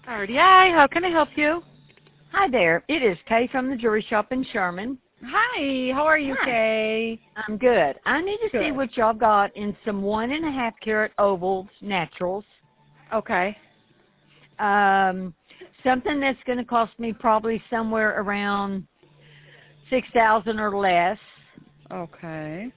RDI, how can I help you? Hi there. It is Kay from the jewelry shop in Sherman. Hi, how are you, Hi. Kay? I'm good. I need to see what y'all got in some 1.5 carat ovals naturals. Okay. Something that's going to cost me probably somewhere around $6,000 or less. Okay.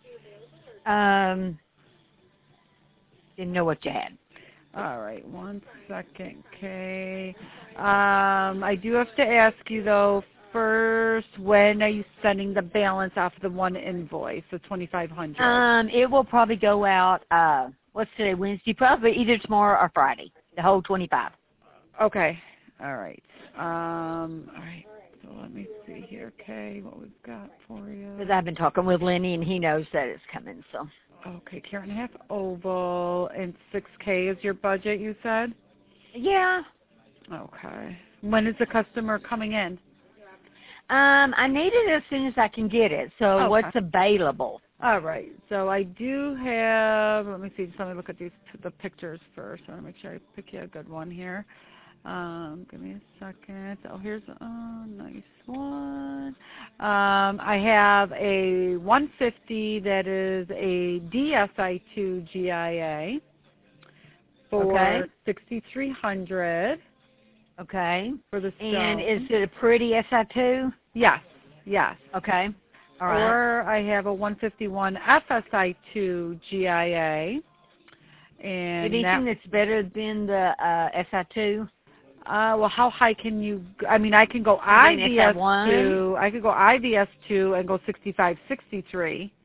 Didn't know what you had. All right, 1 second, Kay. I do have to ask you, though, first, when are you sending the balance off the one invoice, the $2,500? It will probably go out, what's today, Wednesday? Probably either tomorrow or Friday, the whole 25. Okay. All right. All right. So let me see here, Kay, what we've got for you. Because I've been talking with Lenny, and he knows that it's coming, so. Okay, carat and a half oval, and $6K is your budget, you said? Yeah. Okay. When is the customer coming in? I need it as soon as I can get it. So Okay. what's available? All right. So I do have, let me see, just let me look at the pictures first. I want to make sure I pick you a good one here. Give me a second. Oh, here's a nice one. I have a 150 that is a DSI2 GIA for $6,300. Okay. For the stone. And is it a pretty SI2? Yes. Yes. Okay. All right. Or I have a 151 FSI2 GIA. And anything that's better than the SI2? Well, how high can you? I mean, I can go IVS2. I could go IVS2 and go 65, 63.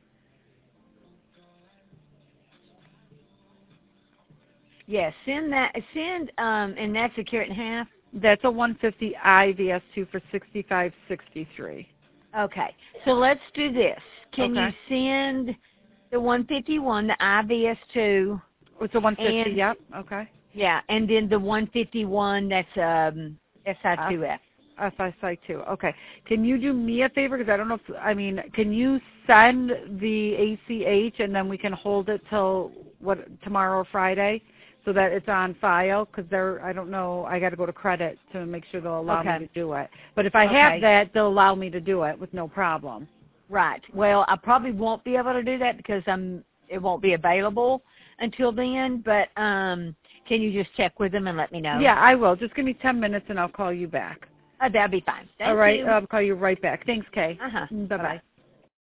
Yes, send that. And that's a carat and a half. That's a 150 IVS2 for 65, 63. Okay, so let's do this. Can you Okay. send the 151, the IVS2? It's a 150. Yep. Okay. Yeah, and then the 151, that's SI2F. SI2. Okay. Can you do me a favor? Because I don't know if, I mean, can you send the ACH and then we can hold it till tomorrow or Friday so that it's on file? Because I don't know, I got to go to credit to make sure they'll allow me to do it. But if I have that, they'll allow me to do it with no problem. Right. Well, I probably won't be able to do that because it won't be available until then, but can you just check with them and let me know? Yeah, I will. Just give me 10 minutes and I'll call you back. That'd be fine. Thank you. All right. you. I'll call you right back. Thanks, Kay. Uh-huh. Bye-bye.